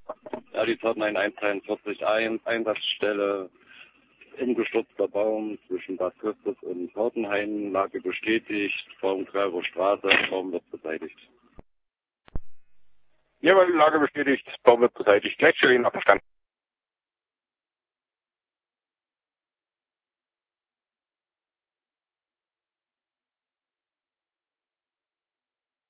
Ja, die Zaten 14141, Einsatzstelle, umgestürzter Baum zwischen Bad Christus und Hortenhain, Lage bestätigt, Baum Gräber Straße, Baum wird beseitigt. Jawohl, Lage bestätigt, Baum wird beseitigt. Gleich Sirene verstanden.